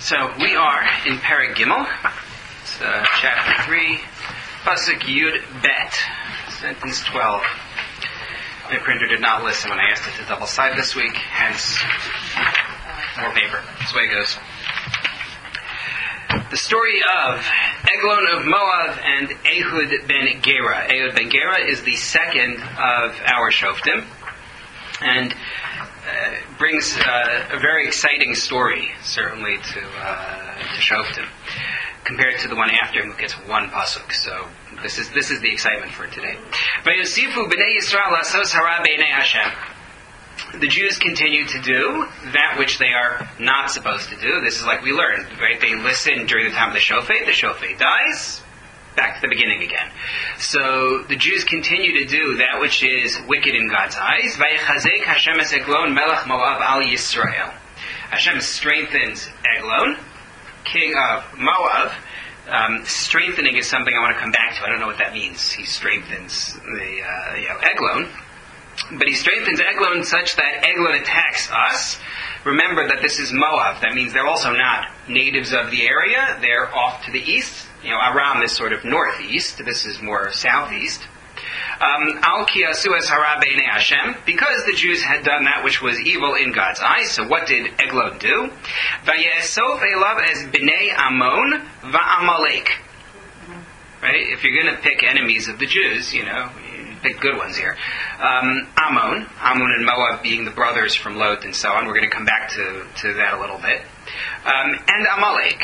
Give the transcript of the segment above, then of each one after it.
So we are in Perek Gimel, it's, chapter 3, Pasuk Yud Bet, sentence 12. My printer did not listen when I asked it to double side this week, hence more paper. That's the way it goes. The story of Eglon of Moab and Ehud ben Gera. Ehud ben Gera is the second of our Shoftim, and brings a very exciting story, certainly, to Shoftim, compared to the one after him, who gets one pasuk. So this is the excitement for today. Vayosifu b'nei Yisrael lasos hara b'nei Hashem. The Jews continue to do that which they are not supposed to do. This is like we learned, right? They listen during the time of the shofet dies, back to the beginning again. So the Jews continue to do that which is wicked in God's eyes. Vayechazek Hashem es Eglon melech Moab al Yisrael. Hashem strengthens Eglon, king of Moab. Strengthening is something I want to come back to. I don't know what that means. He strengthens the Eglon. But he strengthens Eglon such that Eglon attacks us. Remember that this is Moab. That means they're also not natives of the area. They're off to the east. Aram is sort of northeast. This is more southeast. Al ki asu es hara b'nei Hashem, because the Jews had done that which was evil in God's eyes. So what did Eglon do? Vayesof elav es b'nei Ammon va'Amalek. Right? If you're going to pick enemies of the Jews, pick good ones here. Ammon and Moab being the brothers from Lot and so on. We're going to come back to that a little bit. And Amalek,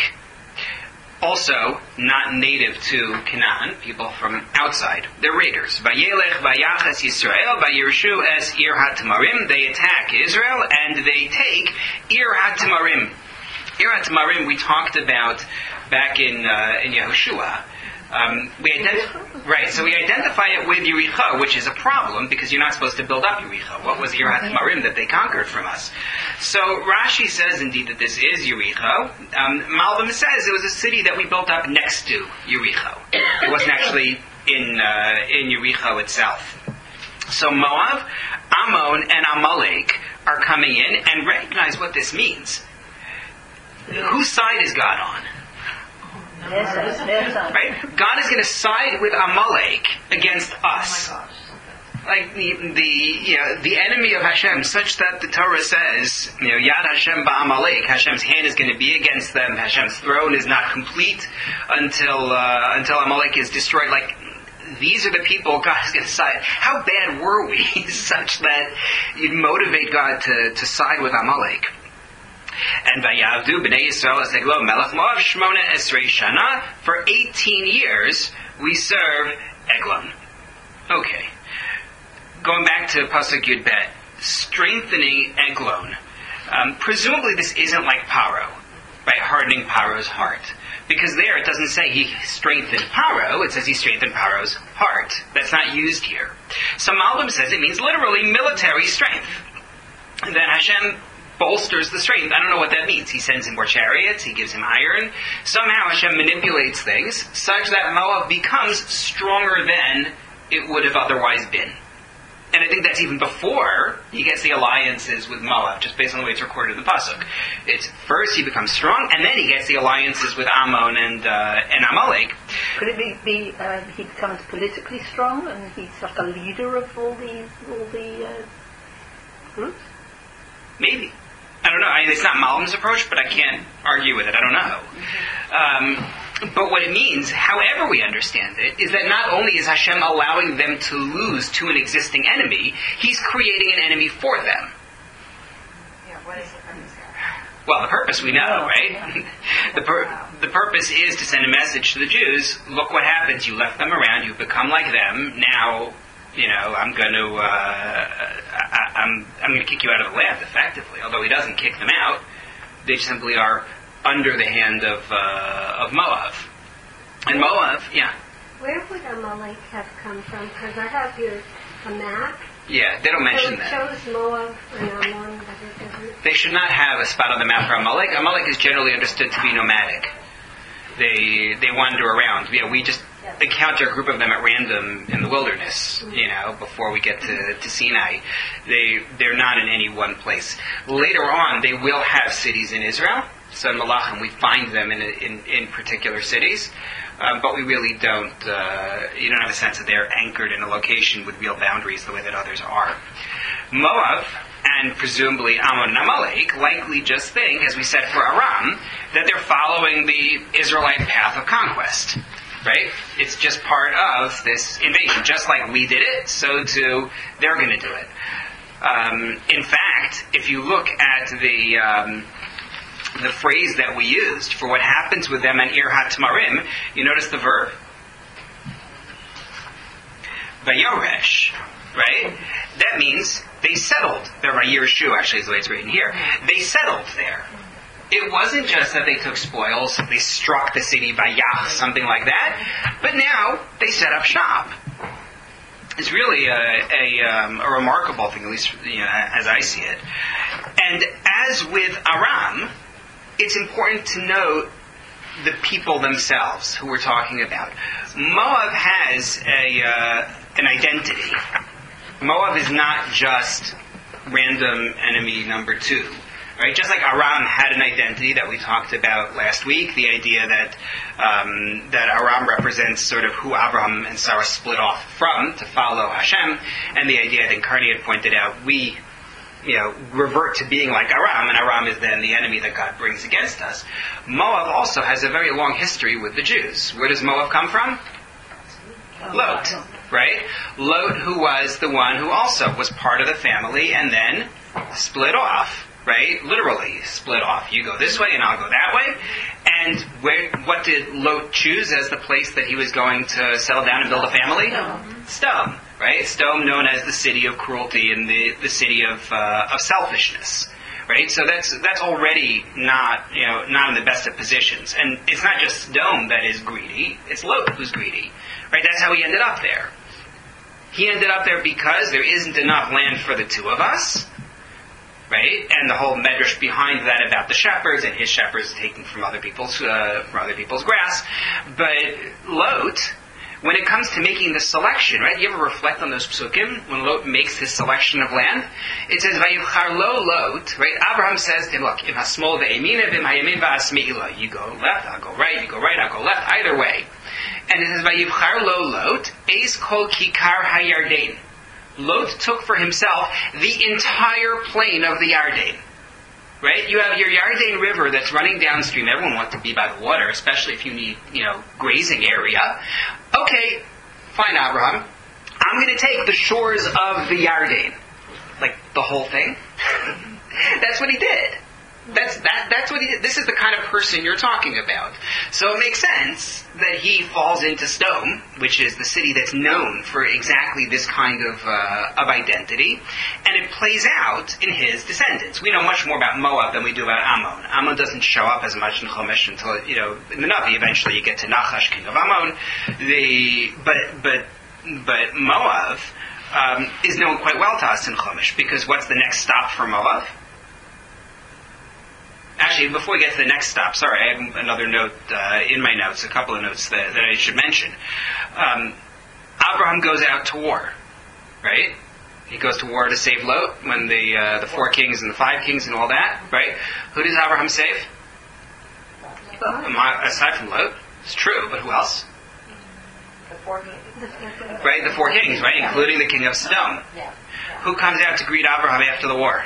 also not native to Canaan, people from outside. They're raiders. Vayelech vayachas Yisrael vayirshu es Ir HaTamarim. They attack Israel and they take Ir HaTamarim. Ir HaTamarim we talked about back in Yehoshua. We identify it with Yericho, which is a problem because you're not supposed to build up Yericho. What was Ir HaTamarim that they conquered from us? So Rashi says indeed that this is Yericho. Malbim says it was a city that we built up next to Yericho. It wasn't actually in Yericho itself. So Moab, Ammon, and Amalek are coming in, and recognize what this means. Whose side is God on? Right? God is going to side with Amalek against us, like the enemy of Hashem, such that the Torah says, Yad Hashem ba'Amalek, Hashem's hand is going to be against them. Hashem's throne is not complete until Amalek is destroyed. Like, these are the people God is going to side. How bad were we, such that you'd motivate God to side with Amalek? And Vayavdu b'nei Yisrael es Eglon melech Moab shmona esrei shana. For 18 years we serve Eglon. Okay. Going back to Pasuk Yud Bet, strengthening Eglon. Presumably this isn't like Paro, right? Hardening Paro's heart. Because there it doesn't say he strengthened Paro, it says he strengthened Paro's heart. That's not used here. So Malbim says it means literally military strength. And then Hashem bolsters the strength. I don't know what that means. He sends him more chariots, he gives him iron. Somehow Hashem manipulates things such that Moab becomes stronger than it would have otherwise been. And I think that's even before he gets the alliances with Moab, just based on the way it's recorded in the Pasuk. It's first he becomes strong, and then he gets the alliances with Ammon and Amalek. Could it be he becomes politically strong and he's like a leader of all the groups? Maybe. I don't know. It's not Malbim's approach, but I can't argue with it. I don't know. But what it means, however we understand it, is that not only is Hashem allowing them to lose to an existing enemy, He's creating an enemy for them. Yeah, what is the purpose here? Well, the purpose we know, right? The purpose is to send a message to the Jews. Look what happens. You left them around. You've become like them. Now, I'm going to kick you out of the land, effectively. Although he doesn't kick them out, they simply are under the hand of Moab. And Moab, yeah. Where would Amalek have come from? Because I have here a map. Yeah, they don't mention that. It shows Moab and Ammon. They should not have a spot on the map for Amalek. Amalek is generally understood to be nomadic. They wander around. We just encounter a group of them at random in the wilderness, before we get to Sinai. They're not in any one place. Later on, they will have cities in Israel. So in Malachim, we find them in particular cities, but we really don't. You don't have a sense that they're anchored in a location with real boundaries the way that others are. Moab and presumably Ammon and Amalek likely just think, as we said for Aram, that they're following the Israelite path of conquest. Right? It's just part of this invasion. Just like we did it, so too they're going to do it. In fact, if you look at the phrase that we used for what happens with them and Ir HaTamarim, you notice the verb. Vayoresh. Right? That means they settled. They're Vayirshu, actually, is the way it's written here. They settled there. It wasn't just that they took spoils, they struck the city by Yah, something like that, but now they set up shop. It's really a remarkable thing, at least as I see it. And as with Aram, it's important to note the people themselves who we're talking about. Moab has an identity. Moab is not just random enemy number 2. Right? Just like Aram had an identity that we talked about last week, the idea that Aram represents sort of who Abraham and Sarah split off from to follow Hashem, and the idea that Carney had pointed out, we revert to being like Aram, and Aram is then the enemy that God brings against us. Moab also has a very long history with the Jews. Where does Moab come from? Lot, right? Lot, who was the one who also was part of the family and then split off. Right? Literally split off. You go this way and I'll go that way. And what did Lot choose as the place that he was going to settle down and build a family? Sodom. Right? Sodom, known as the city of cruelty and the city of selfishness. Right? So that's already not in the best of positions. And it's not just Sodom that is greedy, it's Lot who's greedy. Right? That's how he ended up there. He ended up there because there isn't enough land for the two of us. Right, and the whole medrash behind that about the shepherds and his shepherds taking from other people's grass. But Lot, when it comes to making the selection, right? You ever reflect on those psukim when Lot makes his selection of land? It says Vayivchar lo Lot. Right, Abraham says to him, look, if hasmol ve'emina v'mayamin va'asmeila, you go left, I'll go right. You go right, I'll go left. Either way. And it says Vayivchar lo Lot eis kol kikar hayarden. Lot took for himself the entire plain of the Yarden. Right? You have your Yarden River that's running downstream. Everyone wants to be by the water, especially if you need, grazing area. Okay, fine, Abraham. I'm going to take the shores of the Yarden. Like, the whole thing. That's what he did. That's what he did. This is the kind of person you're talking about. So it makes sense that he falls into Sodom, which is the city that's known for exactly this kind of identity, and it plays out in his descendants. We know much more about Moab than we do about Ammon. Ammon doesn't show up as much in Chumash until in the Navi. Eventually, you get to Nachash, king of Ammon. But Moab is known quite well to us in Chumash, because what's the next stop for Moab? Actually, before we get to the next stop, sorry, I have another note in my notes, a couple of notes that I should mention. Abraham goes out to war, right? He goes to war to save Lot when the 4 kings and the 5 kings and all that, right? Who does Abraham save? Aside from Lot, it's true, but who else? The 4 kings. Right, the 4 kings, right, including the king of Sodom. Yeah. Who comes out to greet Abraham after the war?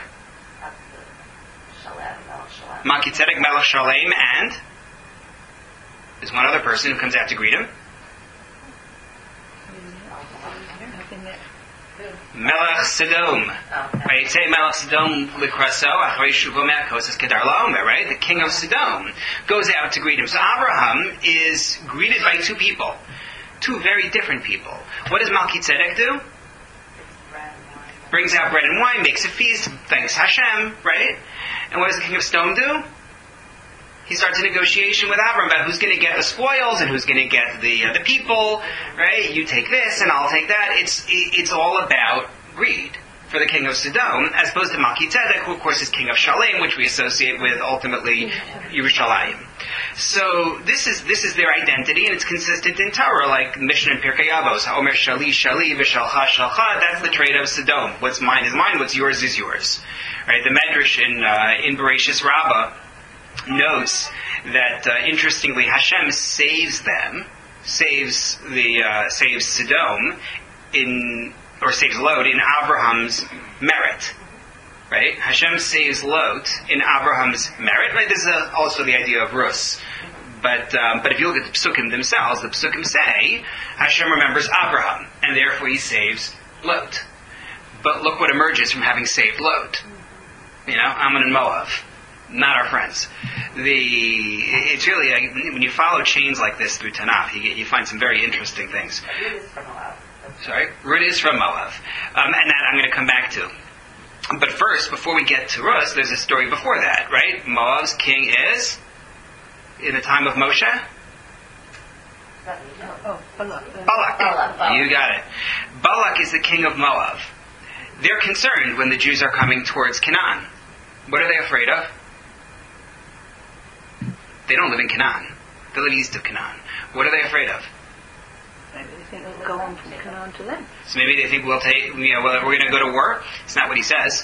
Melchizedek Melech Shalem, and there's one other person who comes out to greet him. Melech Sodom. Right? Say Melech Sodom likraso achrei shuvo me'akosas kedar la'omer. Right? The king of Sodom goes out to greet him. So Abraham is greeted by 2 people, 2 very different people. What does Melchizedek do? Brings out bread and wine, makes a feast, thanks Hashem, right? And what does the king of Sodom do? He starts a negotiation with Abraham about who's going to get the spoils and who's going to get the people, right? You take this and I'll take that. It's all about greed for the king of Sodom, as opposed to Melchizedek, who of course is king of Shalem, which we associate with ultimately Yerushalayim. So this is their identity, and it's consistent in Torah, like Mishnah and Pirkei Avos. Omer Shali Shali v'Shalcha Shalcha. That's the trait of Sodom. What's mine is mine. What's yours is yours. Right? The Medrash in Bereshis Rabbah notes that interestingly Hashem saves them, saves Sodom saves Lot in Abraham's merit. Right? Hashem saves Lot in Abraham's merit. Right? This is also the idea of Rus. But if you look at the Psukim themselves, the Psukim say Hashem remembers Abraham, and therefore he saves Lot. But look what emerges from having saved Lot. Ammon and Moab, not our friends. It's really, when you follow chains like this through Tanakh, you find some very interesting things. Ruth is from Moab. Sorry? Ruth is from Moab. And that I'm going to come back to. But first, before we get to Rus, there's a story before that, right? Moab's king is, in the time of Moshe? Balak. Balak. You got it. Balak is the king of Moab. They're concerned when the Jews are coming towards Canaan. What are they afraid of? They don't live in Canaan. They live east of Canaan. What are they afraid of? Maybe they think they'll go on from Canaan to them. So maybe they think we're going to go to war. It's not what he says.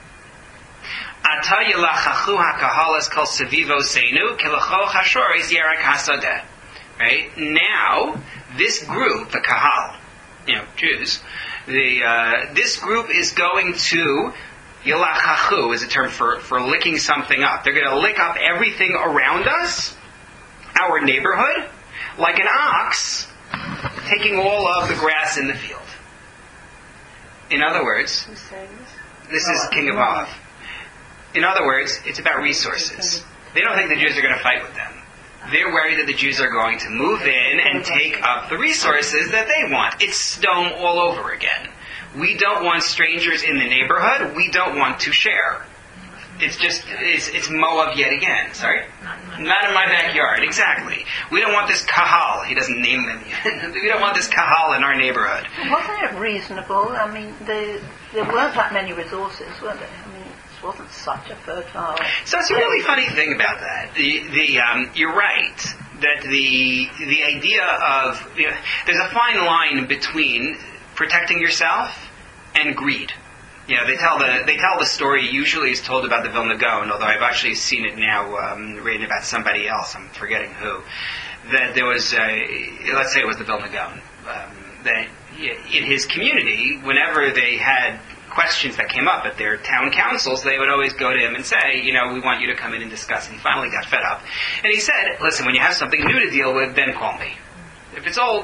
Right? Now, this group, the Kahal, Jews, this group is going to Yalachachu is a term for licking something up. They're going to lick up everything around us, our neighborhood, like an ox taking all of the grass in the field. In other words, this is King of Moab. In other words, it's about resources. They don't think the Jews are going to fight with them. They're worried that the Jews are going to move in and take up the resources that they want. It's Sodom all over again. We don't want strangers in the neighborhood. We don't want to share. It's Moab yet again. Sorry? Not in my backyard. Exactly. We don't want this Kahal. He doesn't name them yet. We don't want this Kahal in our neighborhood. Wasn't it reasonable? I mean, there weren't that many resources, were there? I mean, it wasn't such a fertile... So it's a really funny thing about that. You're right that the idea of... there's a fine line between protecting yourself and greed. They tell the story. Usually is told about the Vilna Gaon, although I've actually seen it now written about somebody else. I'm forgetting who. That there was, let's say it was the Vilna Gaon, that in his community, whenever they had questions that came up at their town councils, they would always go to him and say, we want you to come in and discuss. And he finally got fed up, and he said, "Listen, when you have something new to deal with, then call me. If it's old,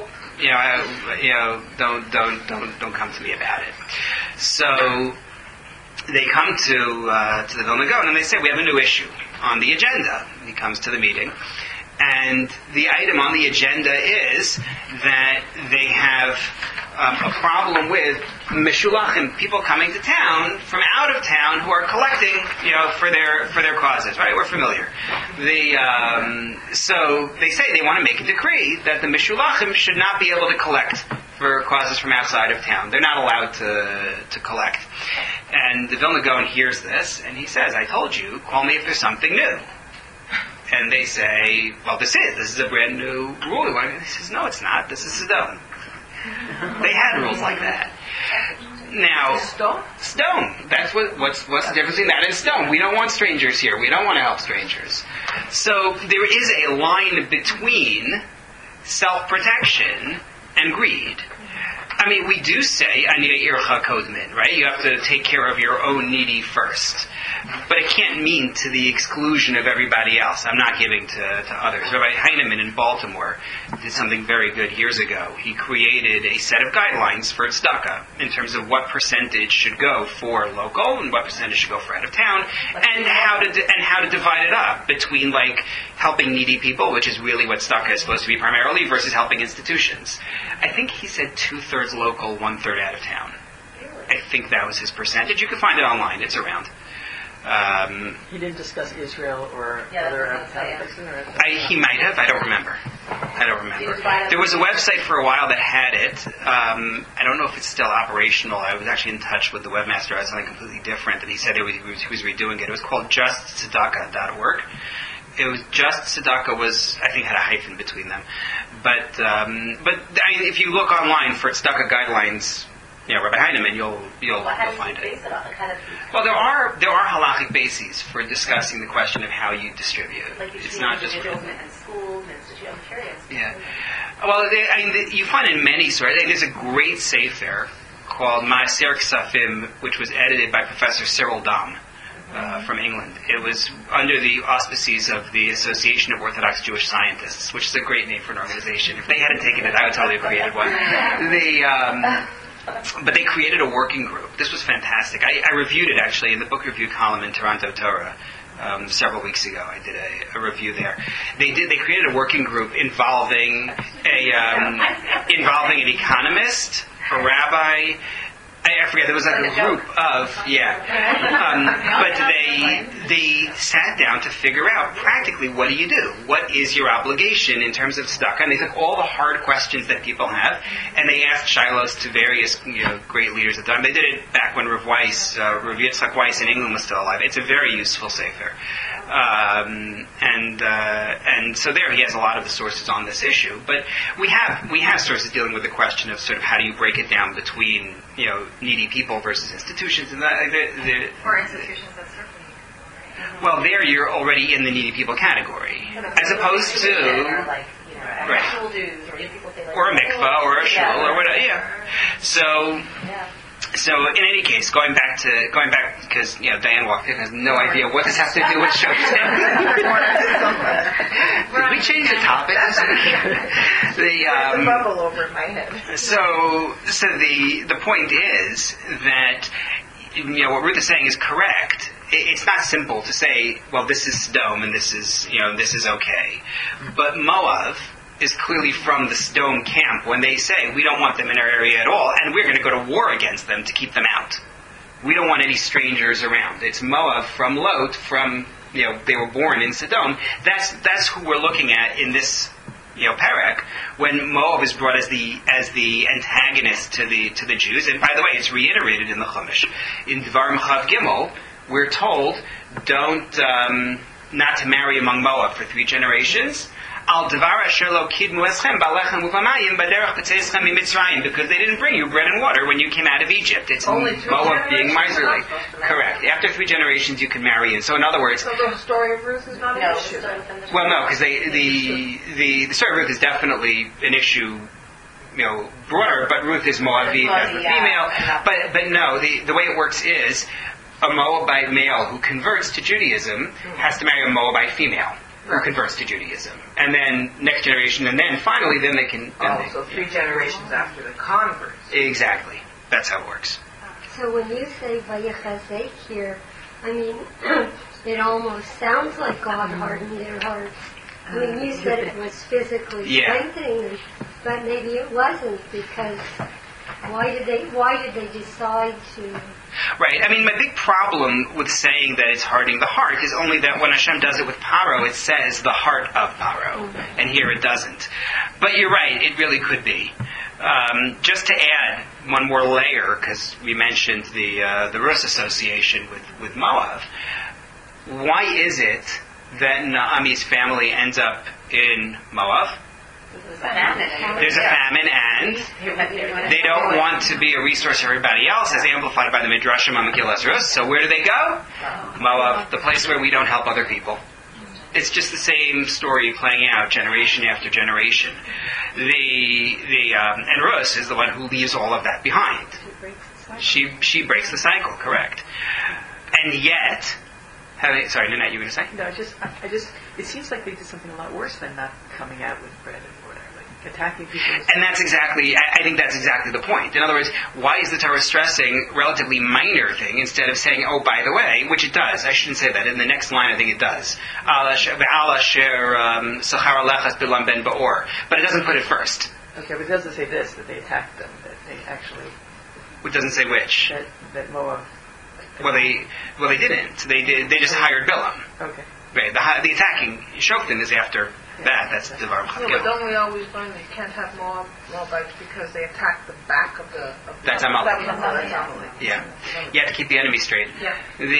don't come to me about it." So they come to the Vilna Gaon and they say, "We have a new issue on the agenda." He comes to the meeting, and the item on the agenda is that they have a problem with Meshulachim, people coming to town from out of town who are collecting, for their causes. Right? We're familiar. So they say they want to make a decree that the Meshulachim should not be able to collect for causes from outside of town. They're not allowed to collect. And the Vilna Gaon hears this, and he says, "I told you, call me if there's something new." And they say, "Well, this is a brand new rule." He says, "No, it's not. This is Sodom." They had rules like that. Now, stone. That's what's the difference between that and stone? We don't want strangers here. We don't want to help strangers. So there is a line between self-protection and greed. I mean, we do say, "Aniyah ircha kodmin," right? You have to take care of your own needy first. But it can't mean to the exclusion of everybody else. I'm not giving to others. Rabbi Heinemann in Baltimore did something very good years ago. He created a set of guidelines for tzedakah in terms of what percentage should go for local and what percentage should go for out of town, and how to divide it up between helping needy people, which is really what tzedakah is supposed to be primarily, versus helping institutions. I think he said 2/3 local, 1/3 out of town. I think that was his percentage. You can find it online. It's around. He didn't discuss Israel or other out-of-town places? He might have. I don't remember. There was a website for a while that had it. I don't know if it's still operational. I was actually in touch with the webmaster. I was something completely different, and he said he was redoing it. It was called justtzedakah.org. It was Just Tzedakah I think, had a hyphen between them. But if you look online for tzedakah guidelines, Rabbi Heinemann, you'll find it. Base it on? Kind of, Well, there are halachic bases for discussing the question of how you distribute. like It's not just individuals and schools and institutions. I'm curious. yeah. Well, you find in many sources. There's a great sefer called Maaser Ksafim, which was edited by Professor Cyril Dahm from England. It was under the auspices of the Association of Orthodox Jewish Scientists, which is a great name for an organization. If they hadn't taken it, I would totally have created one. But they created a working group. This was fantastic. I reviewed it actually in the book review column in Toronto Torah several weeks ago. I did a review there. They created a working group involving an economist, a rabbi. I forget. There was like a group of but they sat down to figure out practically what do you do? What is your obligation in terms of tzedakah? And they took all the hard questions that people have, and they asked shilos to various great leaders at the time. They did it back when Rav Yitzchak Weiss in England was still alive. It's a very useful sefer. And so there he has a lot of the sources on this issue. But we have sources dealing with the question of sort of how do you break it down between needy people versus institutions, and For institutions, that's certainly. well, there you're already in the needy people category, as opposed to Shul dues, or people say or a mikvah or a shul or whatever. Yeah. So in any case, going back because Diane walked in and has no idea what this has to do with shows. Did we change the topic? The bubble over my head. So the point is that what Ruth is saying is correct. It's not simple to say, well, this is Sodom and this is okay, but Moav is clearly from the Sodom camp when they say, we don't want them in our area at all, and we're going to go to war against them to keep them out. We don't want any strangers around. It's Moab from Lot, they were born in Sodom. That's who we're looking at in this Perek, when Moab is brought as the antagonist to the Jews. And by the way, it's reiterated in the Chumash. In Dvarim Chav Gimel, we're told, not to marry among Moab for 3 generations. Al devar asher lo kidmu eschem balechem uvamayim baderech b'tzeischem mitzrayim, because they didn't bring you bread and water when you came out of Egypt. It's Moab being miserly. Correct. After 3 generations, you can marry in. So in other words, So the story of Ruth is not an issue. well, no, because the story of Ruth is definitely an issue. Broader, but Ruth is Moabite as a female. But no, the way it works is a Moabite male who converts to Judaism has to marry a Moabite female who converts to Judaism. And then next generation, and then finally, then they can... So 3 generations after the converts. Exactly. That's how it works. So when you say Vayachazek here, I mean, it almost sounds like God hardened their hearts. I mean, you said it was physically strengthening them, but maybe it wasn't, because why did they decide to... Right. I mean, my big problem with saying that it's hardening the heart is only that when Hashem does it with Paro, it says the heart of Paro, and here it doesn't. But you're right, it really could be. Just to add one more layer, because we mentioned the Rus association with Moab, why is it that Naomi's family ends up in Moab? There's a famine, and they don't want to be a resource for everybody else, as amplified by the Midrashim on Megillas Rus. So where do they go? Moab, the place where we don't help other people. It's just the same story playing out generation after generation. And Rus is the one who leaves all of that behind. She breaks the cycle, correct? And yet, sorry, Nanette, you were going to say? No, I just, it seems like they did something a lot worse than not coming out with bread and water, like attacking people. And I think that's exactly the point. In other words, why is the Torah stressing relatively minor thing instead of saying, oh, by the way, which it does. I shouldn't say that. In the next line, I think it does. But it doesn't put it first. Okay, but it doesn't say this, that they attacked them, that they actually... It doesn't say which. That Moab... Well, they didn't. They just hired Bilam. Okay. Right. The attacking Shoftim is after that. That's the Dvarim Chav No, Gimel. but don't we always learn that you can't have Moabites because they attack the back of the... That's Amalek. That's Amalek. Yeah. You have to keep the enemy straight. Yeah.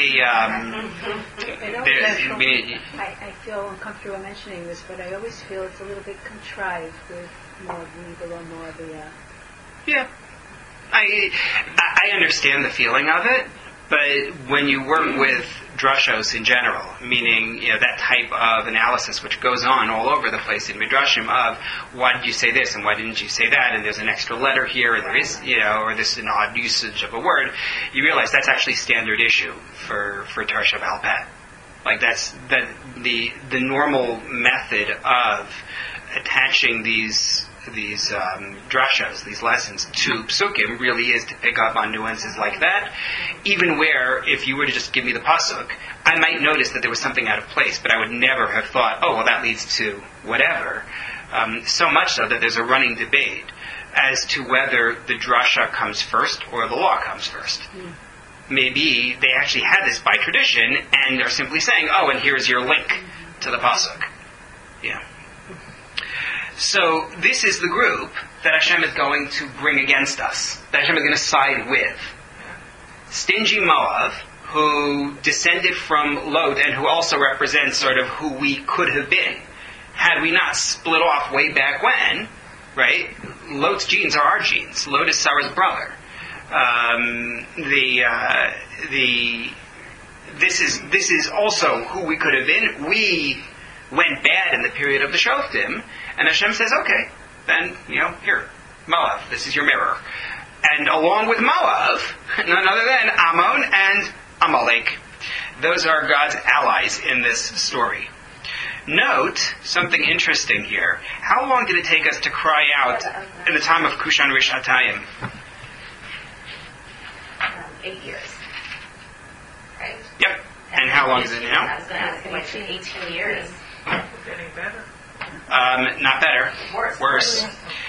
I feel uncomfortable mentioning this, but I always feel it's a little bit contrived with Moab, below Moabia. Yeah. I I understand the feeling of it, but when you work with drushos in general, meaning that type of analysis which goes on all over the place in midrashim of why did you say this and why didn't you say that, and there's an extra letter here, and there is or this is an odd usage of a word, you realize that's actually standard issue for Tarsha Baal Peh. Like that's the normal method of attaching these drashas, these lessons to psukim really is to pick up on nuances like that, even where if you were to just give me the pasuk, I might notice that there was something out of place, but I would never have thought, oh, well, that leads to whatever. So much so that there's a running debate as to whether the drasha comes first or the law comes first. Maybe they actually had this by tradition and are simply saying, oh, and here's your link to the pasuk. Yeah. So this is the group that Hashem is going to bring against us, that Hashem is going to side with. Stingy Moab, who descended from Lot and who also represents sort of who we could have been, had we not split off way back when, right? Lot's genes are our genes. Lot is Sarah's brother. This is also who we could have been. We went bad in the period of the Shoftim, and Hashem says, okay, then, here, Moab, this is your mirror. And along with Moab, none other than Ammon and Amalek. Those are God's allies in this story. Note something interesting here. How long did it take us to cry out in the time of Kushan Rishatayim? 8 years. Right? Yep. And how long is it now? I was going to ask, like 18 years. Getting better. Not better. Worse.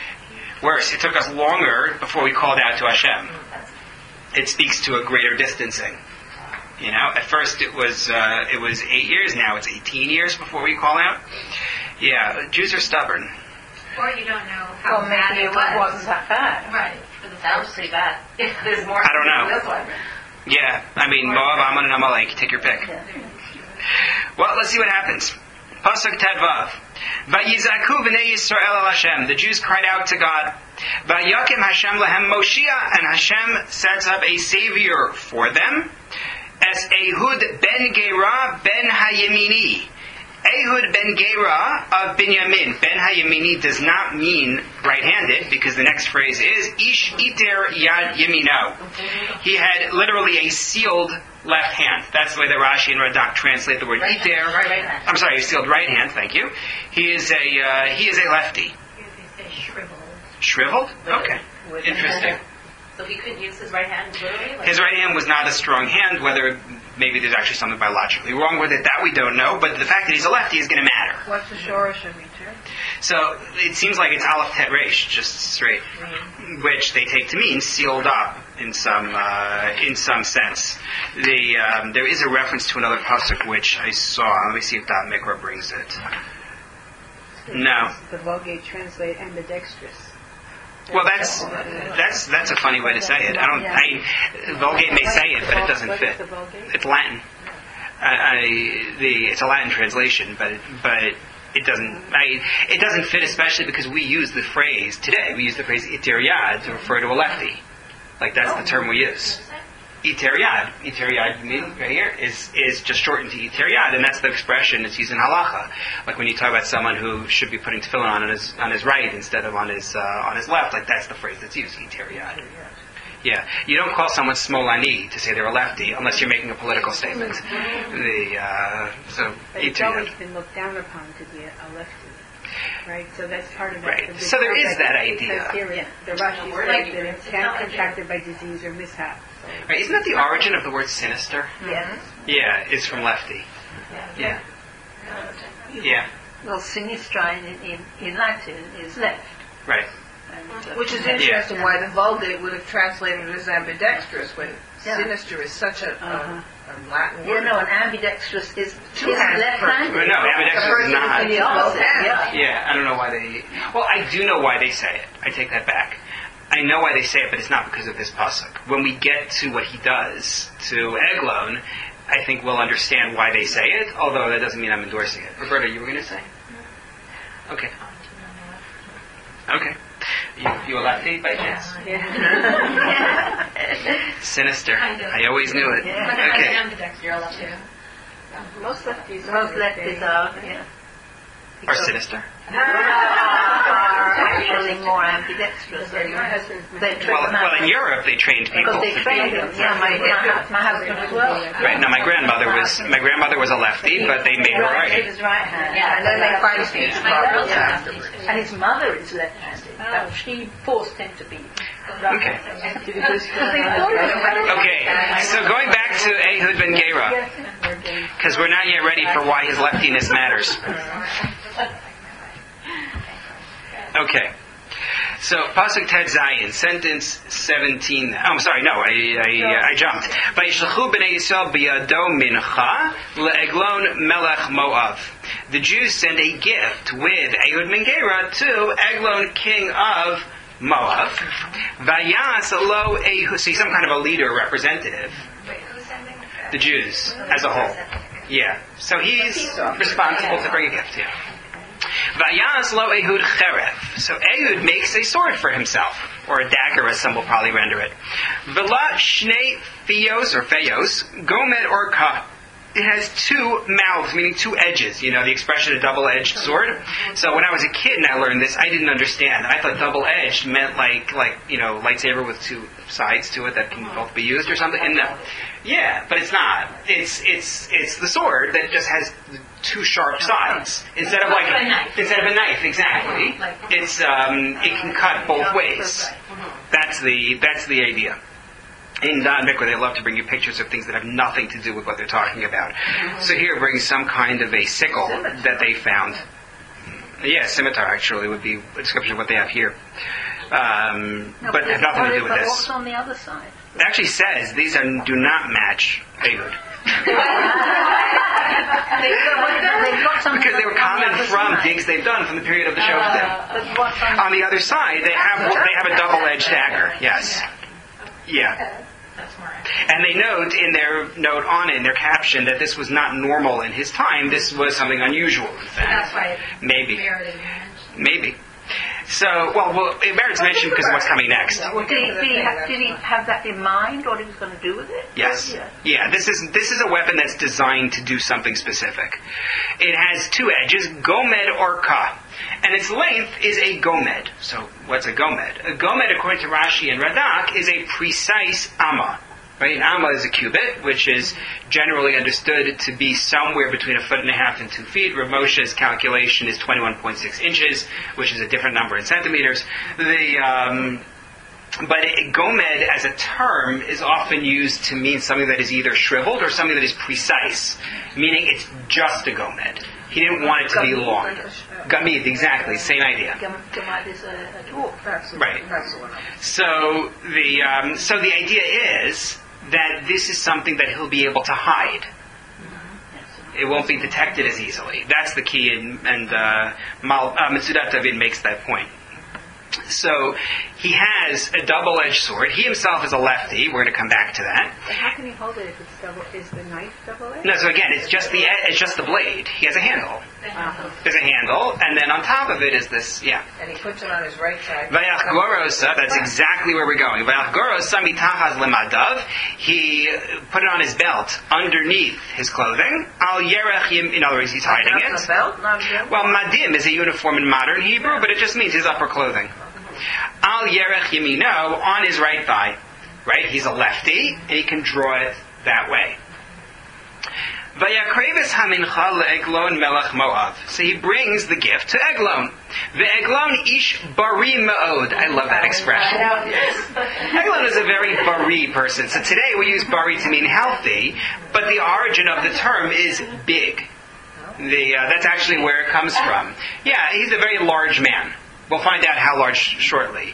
It took us longer before we called out to Hashem. It speaks to a greater distancing. At first it was 8 years. Now it's 18 years before we call out. Yeah, Jews are stubborn. Or you don't know how bad maybe it was. wasn't that bad. Right. It sounds pretty bad. There's more. I don't know. This one. Yeah, Moab, Ammon, and Amalek. Take your pick. Well, let's see what happens. Pasuk Tedvav. Vayizaku v'nei Yisrael el Hashem. The Jews cried out to God. Vayakim Hashem lehem Moshiach, and Hashem sets up a savior for them. Es Ehud ben Gera ben Hayemini. Ehud ben Gera of Binyamin. Ben Hayemini does not mean right-handed, because the next phrase is Ish iter yad yemino. He had literally a sealed left hand. That's the way that Rashi and Radak translate the word Right iter. hand. Right hand. I'm sorry, a sealed right hand. Thank you. He is a lefty. Shriveled. Shriveled? Okay. Interesting. So he couldn't use his right hand literally? His right hand was not a strong hand. Whether maybe there's actually something biologically wrong with it, that we don't know. But the fact that he's a lefty is going to matter. What's the shorish of each? So it seems like it's Aleph Tet Resh, just straight, which they take to mean sealed up in some sense. There is a reference to another pasuk which I saw. Let me see if that Mikra brings it. No. The Vulgate translate ambidextrous. Well, that's a funny way to say it. Vulgate may say it, but it doesn't fit. It's Latin. It's a Latin translation, but it doesn't. It doesn't fit, especially because we use the phrase today. We use the phrase iter yad to refer to a lefty. Like that's the term we use. Iter yad. Iter yad right here is just shortened to iter yad, and that's the expression that's used in halacha. Like when you talk about someone who should be putting tefillin on his right instead of on his left. Like that's the phrase that's used, iter yad. Yeah, you don't call someone smolani to say they're a lefty unless you're making a political statement. It's always been looked down upon to be a lefty, right? So that's part of that. Right. So there is that idea. Here, the Rashi says that it's contracted by disease or mishap. So. Right. Isn't that the origin of the word sinister? Yes. Yeah, it's from lefty. Yeah. Yeah. Well, sinistra in Latin is left. Right. Which is interesting why the Vulgate would have translated it as ambidextrous when sinister is such a Latin word. An ambidextrous is left-handed. No, ambidextrous is not. Yeah, I don't know why they... Well, I do know why they say it. I take that back. I know why they say it, but it's not because of this pasuk. When we get to what he does to Eglon, I think we'll understand why they say it, although that doesn't mean I'm endorsing it. Roberta, you were going to say? Okay. Okay. You a lefty by chance? Sinister. I always knew it. Okay. Ambidextrous. You're allowed to. Most lefties are, yeah. Or sinister? Are actually more ambidextrous. Well, in Europe they trained people Because they to trained be. them. Yeah, my husband as well. Right. No, my grandmother was a lefty, but they made her righty. His right hand. And then they find speech problems afterwards. And his mother is left-handed. She forced him to be. Okay. Okay. So going back to Ehud ben Gera, because we're not yet ready for why his leftiness matters. Okay. So Pasuk Ted Zayin, sentence 17. Oh, I'm sorry. No, I jumped. Vayishlachu b'nei Yisrael biyado mincha le'eglon melech Moav. The Jews send a gift with Ehud ben Gera to Eglon, king of Moab. Vayas lo Ehud. See, some kind of a leader, representative. Wait, who's sending? The Jews as a whole. Yeah. So he's responsible to bring a gift. Yeah. Vayas lo Ehud cheref. So Ehud makes a sword for himself, or a dagger, as some will probably render it. V'la shnei fios or feos gomed or ka. It has two mouths, meaning two edges. You know the expression a double-edged sword. So when I was a kid and I learned this, I didn't understand. I thought double-edged meant like lightsaber with two sides to it that can both be used or something. And no, yeah, but it's not. It's the sword that just has two sharp sides instead of a knife. Exactly. It's it can cut both ways. That's the idea. In Mikvah, they love to bring you pictures of things that have nothing to do with what they're talking about. So here it brings some kind of a sickle that they found. Yeah, scimitar actually would be a description of what they have here. But have nothing to do with this. What's on the other side? It actually says these do not match Ehud. Because they were common from digs they've done from the period of the Shoftim. On the other side, they have a double-edged dagger. Yes. Yeah. And they note in their note on it, in their caption, that this was not normal in his time. This was something unusual, in fact. That's why Maybe. So, it merits mention because of what's coming next. Did he have that in mind, what he was going to do with it? Yes. Yeah, this is a weapon that's designed to do something specific. It has two edges, gomed or ka. And its length is a gomed. So, what's a gomed? A gomed, according to Rashi and Radak, is a precise amma. Right? An amma is a cubit, which is generally understood to be somewhere between 1.5 feet and 2 feet. Rav Moshe's calculation is 21.6 inches, which is a different number in centimeters. But gomed as a term is often used to mean something that is either shriveled or something that is precise, meaning it's just a gomed. He didn't want it to be long. Gamid, exactly, same idea. Gamid is a dwarf. Right. So the idea is that this is something that he'll be able to hide. It won't be detected as easily. That's the key, and Metzudat David makes that point. So he has a double-edged sword. He himself is a lefty. We're going to come back to that. But how can you hold it if it's double? Is the knife double-edged? No. So again, it's just the blade. He has a handle. There's a handle, and then on top of it is this. Yeah. And he puts it on his right side. Vayach gorosa. That's exactly where we're going. Vayach gorosa mitachaz lemadav. He put it on his belt underneath his clothing. Al yerech yim. In other words, he's hiding it. Well, madim is a uniform in modern Hebrew, but it just means his upper clothing. Al yerech yamino, on his right thigh. Right? He's a lefty, and he can draw it that way. Vayakrevis hamincha le'eglon melech Moav. So he brings the gift to Eglon. Ve'eglon ish bari me'od. I love that expression. Eglon is a very bari person. So today we use bari to mean healthy, but the origin of the term is big. That's actually where it comes from. Yeah, he's a very large man. We'll find out how large shortly.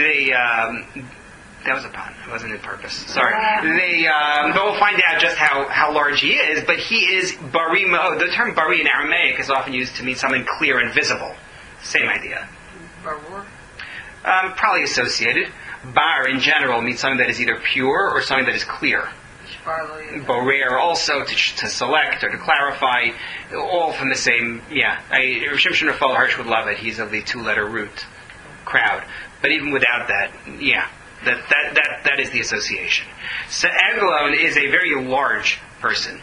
That was a pun. It wasn't in purpose. Sorry. But we'll find out just how large he is. But he is bari ma'od. The term bari in Aramaic is often used to mean something clear and visible. Same idea. Barur? Probably associated. Bar in general means something that is either pure or something that is clear. Borer also to select or to clarify, all from the same. Yeah, Shimshon Raphael Hirsch would love it. He's of the two-letter root. crowd. But even without that, that is the association. So Eglon is a very large person.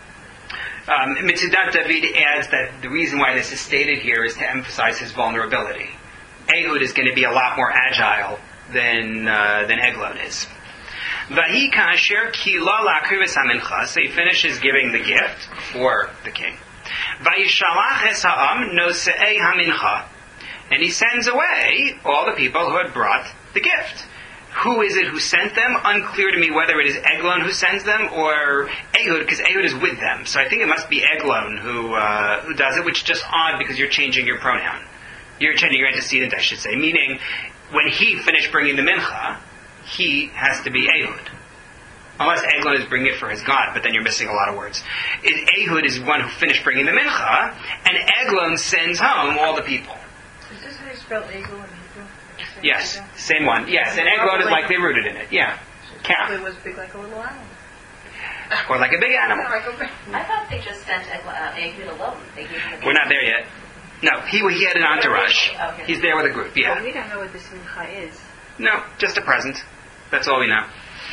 Mitzudat David adds that the reason why this is stated here is to emphasize his vulnerability. Ehud is going to be a lot more agile than Eglon is. Vahi kasher ki lo lakrivus hamincha. So he finishes giving the gift for the king. Vayishalach es ha'am nosei hamincha. And he sends away all the people who had brought the gift. Who is it who sent them? Unclear to me whether it is Eglon who sends them or Ehud, because Ehud is with them. So I think it must be Eglon who does it, which is just odd because you're changing your pronoun. You're changing your antecedent, I should say. Meaning, when he finished bringing the mincha, he has to be Ehud. Unless Eglon is bringing it for his God, but then you're missing a lot of words. Ehud is one who finished bringing the mincha, and Eglon sends home all the people. Is this how you spell Eglon? Yes, same one. Yes, and Eglon is likely rooted in it. Yeah. It was big like a little animal. Or like a big animal. I thought they just sent Ehud alone. They gave him We're not there yet. No, he had an entourage. Okay. He's there with a group, yeah. Well, we don't know what this mincha is. No, just a present. That's all we know.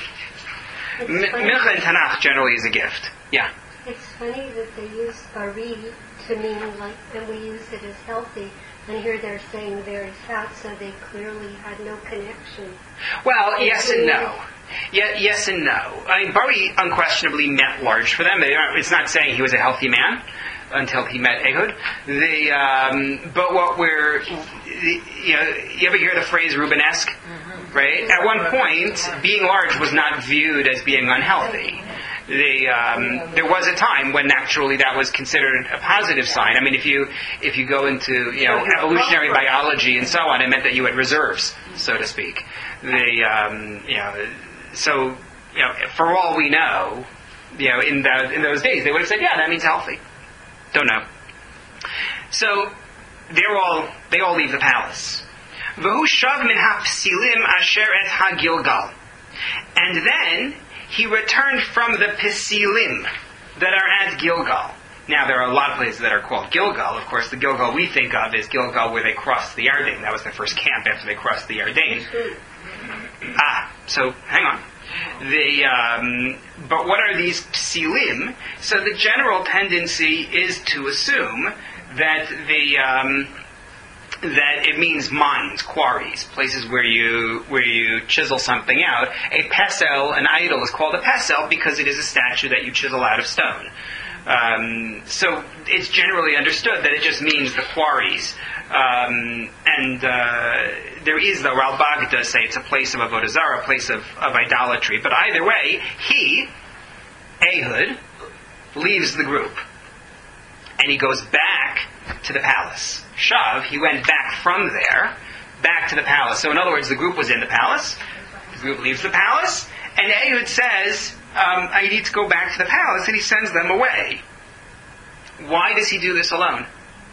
Mincha in Tanakh generally is a gift. Yeah. It's funny that they use bari to mean like, and we use it as healthy. And here they're saying very fat, so they clearly had no connection. Well, yes and no. Yes and no. I mean, Bari unquestionably meant large for them. It's not saying he was a healthy man until he met Ehud. But what you ever hear the phrase Rubenesque? Right? At one point, being large was not viewed as being unhealthy. There was a time when naturally that was considered a positive sign. I mean, if you go into evolutionary biology and so on, it meant that you had reserves, so to speak. For all we know, in those days they would have said, yeah, that means healthy. Don't know. So they all leave the palace. V'hu shav min ha'psilim asher et ha'gilgal, and then he returned from the Pisilim that are at Gilgal. Now, there are a lot of places that are called Gilgal. Of course, the Gilgal we think of is Gilgal where they crossed the Yarden. That was their first camp after they crossed the Yarden. So hang on. But what are these Pisilim? So the general tendency is to assume that that it means mines, quarries, places where you chisel something out. A pesel, an idol, is called a pesel because it is a statue that you chisel out of stone. So it's generally understood that it just means the quarries. There is, though, Ralbag does say it's a place of avodah zarah, a place of idolatry. But either way, Ehud, leaves the group. And he goes back to the palace. Shav, he went back from there, back to the palace. So in other words, the group was in the palace. The group leaves the palace. And Ehud says, I need to go back to the palace. And he sends them away. Why does he do this alone?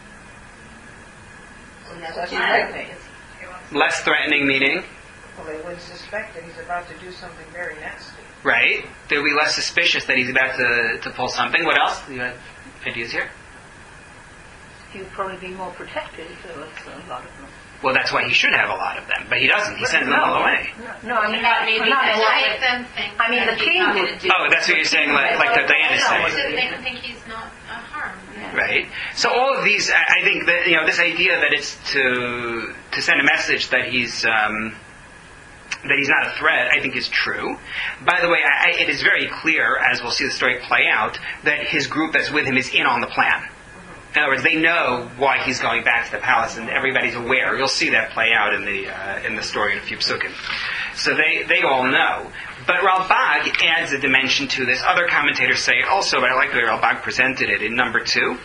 Less threatening meaning? Well, they wouldn't suspect that he's about to do something very nasty. Right. They'll be less suspicious that he's about to pull something. What else? Do you have ideas here? He would probably be more protected if there was a lot of them. Well, that's why he should have a lot of them, but he doesn't. He sends them all away. No, I mean, not maybe not a lot. make them think. I mean, the king would do. Oh, that's what you're saying, like that Diana's So saying. they can think he's not a harm. Right. So all of these, I think that this idea that it's to send a message that he's not a threat, I think is true. By the way, it is very clear, as we'll see the story play out, that his group that's with him is in on the plan. In other words, they know why he's going back to the palace, and everybody's aware. You'll see that play out in the story in a few psukim. So they all know. But Ralbag adds a dimension to this. Other commentators say it also, but I like the way Ralbag presented it in number 2.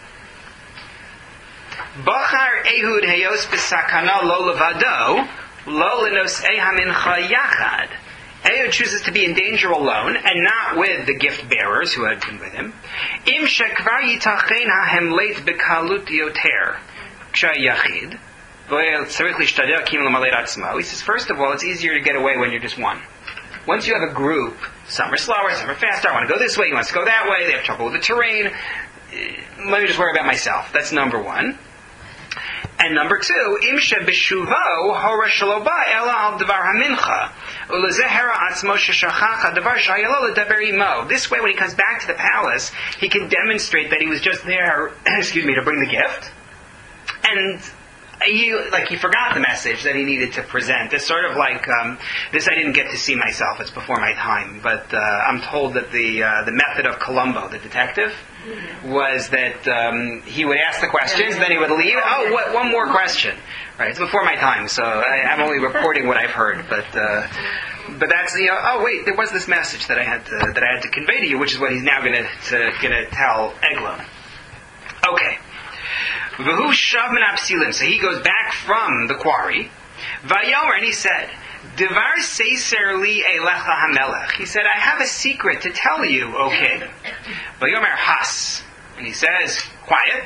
Bachar Ehud heyos b'sakana lo levado, lo lenosei hamincha yachad. Ehud chooses to be in danger alone, and not with the gift bearers who had been with him. Im shekvar yitachen hahemleit bekalut yoter k'shayachid. He says, first of all, it's easier to get away when you're just one. Once you have a group, some are slower, some are faster. I want to go this way, he wants to go that way, they have trouble with the terrain. Let me just worry about myself. That's number one. And number 2, Imshe Beshuvo Hora Shaloba Ela Al Devar Hamincha Ulazehera Atzmo Sheshachacha Devar Shayalo Ledaber Imo. This way, when he comes back to the palace, he can demonstrate that he was just there, to bring the gift, and he forgot the message that he needed to present. It's sort of like this. I didn't get to see myself; it's before my time. But I'm told that the method of Columbo, the detective, was that he would ask the questions, then he would leave. Oh, one more question. Right? It's before my time, so I'm only reporting what I've heard. But that's oh wait, there was this message that I had to convey to you, which is what he's now going to tell Eglon. Okay. V'hu shav min apsilim. So he goes back from the quarry. Vayomer, and he said, Devar seiser li elecha hamelech. He said, I have a secret to tell you, O king. Vayomer has. And he says, quiet.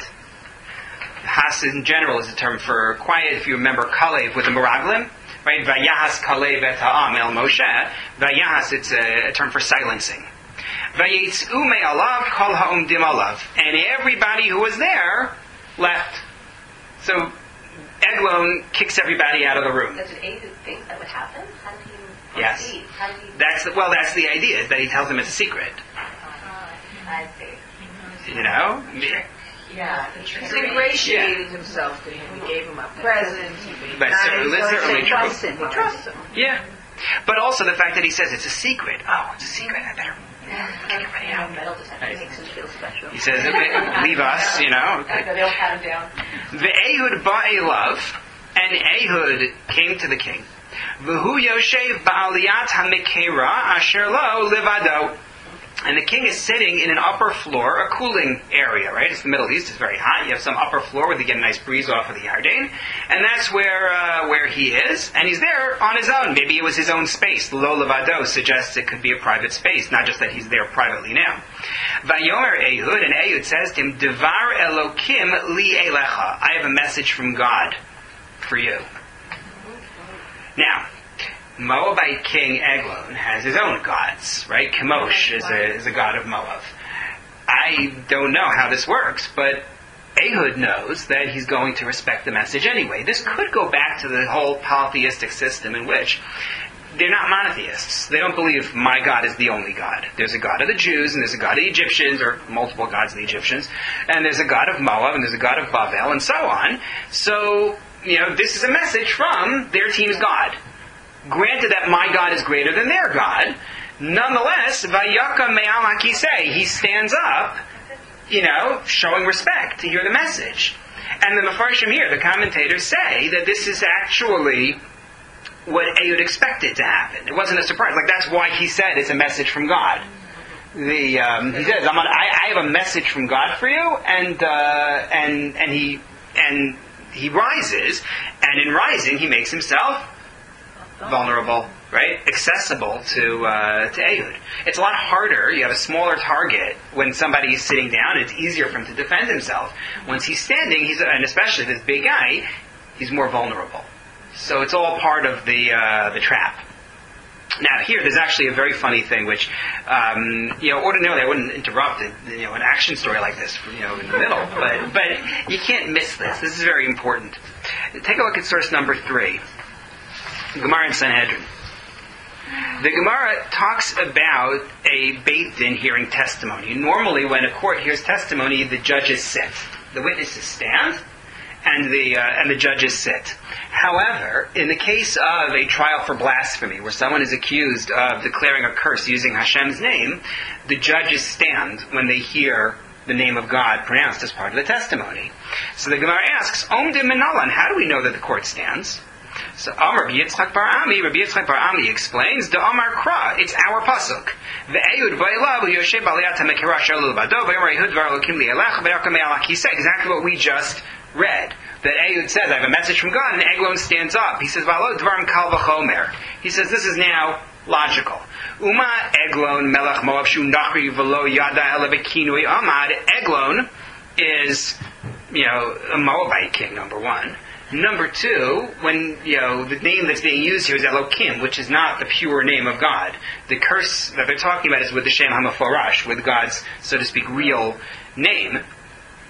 Has in general is a term for quiet. If you remember Kalev with the Meraglim, right? Vayahas Kalev et ha'am el Moshe. Vayahas, it's a term for silencing. Vayetzu me'alav kol ha'umdim alav. And everybody who was there left. So Eglon kicks everybody out of the room. Does Ehud think that would happen? How did he? Yes. How did he? That's the idea. Is that he tells them it's a secret. I see. Yeah. He ingratiated himself to him. He gave him a present. That's certainly true. He trusts him. Yeah. But also the fact that he says it's a secret. Oh, it's a secret. I better kick everybody out. It makes him feel special. He says, leave us, Okay. They'll pat him down. The Ehud ba'elav, and Ehud came to the king. V'hu yoshev ba'aliyat ha'mekera asher lo livado. And the king is sitting in an upper floor, a cooling area, right? It's the Middle East, it's very hot. You have some upper floor where they get a nice breeze off of the Yarden. And that's where he is. And he's there on his own. Maybe it was his own space. Lo levado suggests it could be a private space, not just that he's there privately now. Vayomer Ehud, and Ehud says to him, Devar Elokim li elecha. I have a message from God for you. Now, Moabite king Eglon has his own gods, right? Chemosh is a god of Moab. I don't know how this works, but Ehud knows that he's going to respect the message anyway. This could go back to the whole polytheistic system in which they're not monotheists. They don't believe my God is the only God. There's a God of the Jews, and there's a God of the Egyptians, or multiple gods of the Egyptians, and there's a God of Moab, and there's a God of Bavel, and so on. So, this is a message from their team's God. Granted that my God is greater than their God, nonetheless, Vayaka me'al hakisei, he stands up, showing respect to hear the message. And the Mefarshim here, the commentators say that this is actually what Ehud expected to happen. It wasn't a surprise. That's why he said it's a message from God. He says, I have a message from God for you, and he rises, and in rising he makes himself vulnerable, right? Accessible to Ehud. It's a lot harder. You have a smaller target when somebody is sitting down. It's easier for him to defend himself. Once he's standing, and especially this big guy, he's more vulnerable. So it's all part of the trap. Now here, there's actually a very funny thing, which ordinarily I wouldn't interrupt an action story like this, in the middle, but you can't miss this. This is very important. Take a look at source number 3. Gemara in Sanhedrin. The Gemara talks about a Beit Din hearing testimony. Normally, when a court hears testimony, the judges sit. The witnesses stand, and the judges sit. However, in the case of a trial for blasphemy, where someone is accused of declaring a curse using Hashem's name, the judges stand when they hear the name of God pronounced as part of the testimony. So the Gemara asks, Omdim Minalan, how do we know that the court stands? So Rabbi Yitzchak Bar Ami explains, the Amar Kra, it's our pasuk. Exactly what we just read. That Ehud says, I have a message from God, and Eglon stands up. He says, he says, this is now logical. Uma Eglon melech Moab shu nachri v'lo yada elebekinui amad. Eglon is, a Moabite king, number one. Number 2, when, the name that's being used here is Elokim, which is not the pure name of God. The curse that they're talking about is with the Shem HaMeforash, with God's, so to speak, real name.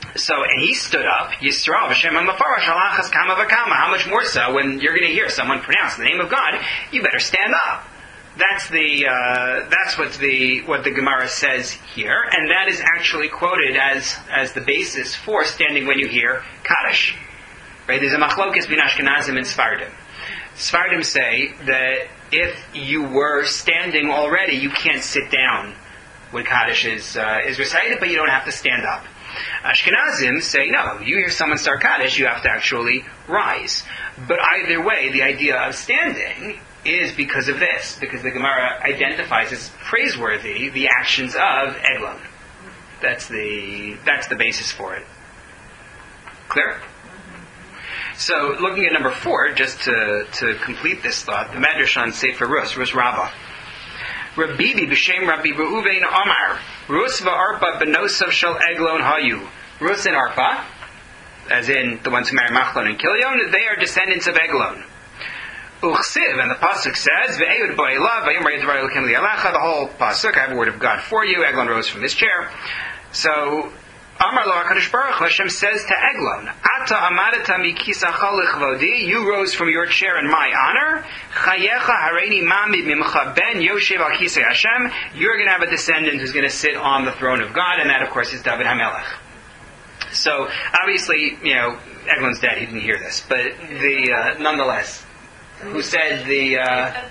So, and he stood up, Yisrael, V'Shem HaMafarash, Halachas Kama V'Kama. How much more so when you're going to hear someone pronounce the name of God, you better stand up. That's what the Gemara says here, and that is actually quoted as the basis for standing when you hear Kaddish. Right? There's a machlokes between Ashkenazim and Sfardim. Sfardim say that if you were standing already, you can't sit down when Kaddish is recited, but you don't have to stand up. Ashkenazim say, no, you hear someone start Kaddish, you have to actually rise. But either way, the idea of standing is because of this, because the Gemara identifies as praiseworthy the actions of Eglon. That's the basis for it. Clear? So, looking at number 4, just to complete this thought, the Medrash on Sefer Rus Rabbah. Rabbibi b'shem Rabbi Reuven Amar Rus va'arpa benosav shel Eglon hayu. Rus and Arpa, as in the ones who marry Machlon and Kilion, they are descendants of Eglon. Uchsiv, and the pasuk says, "Ve'eud bo'elav va'yomar yedvar elokim li'alacha." The whole pasuk, I have a word of God for you. Eglon rose from his chair. So, Amar lo HaKadosh Baruch Hu, Hashem says to Eglon, "Ata amadata mikisacha lichvodi." You rose from your chair in my honor. Chayecha hareini mami mimcha ben yoshev al kisei Hashem. You're going to have a descendant who's going to sit on the throne of God, and that, of course, is David HaMelech. So, obviously, Eglon's dead. He didn't hear this, but nonetheless, who said that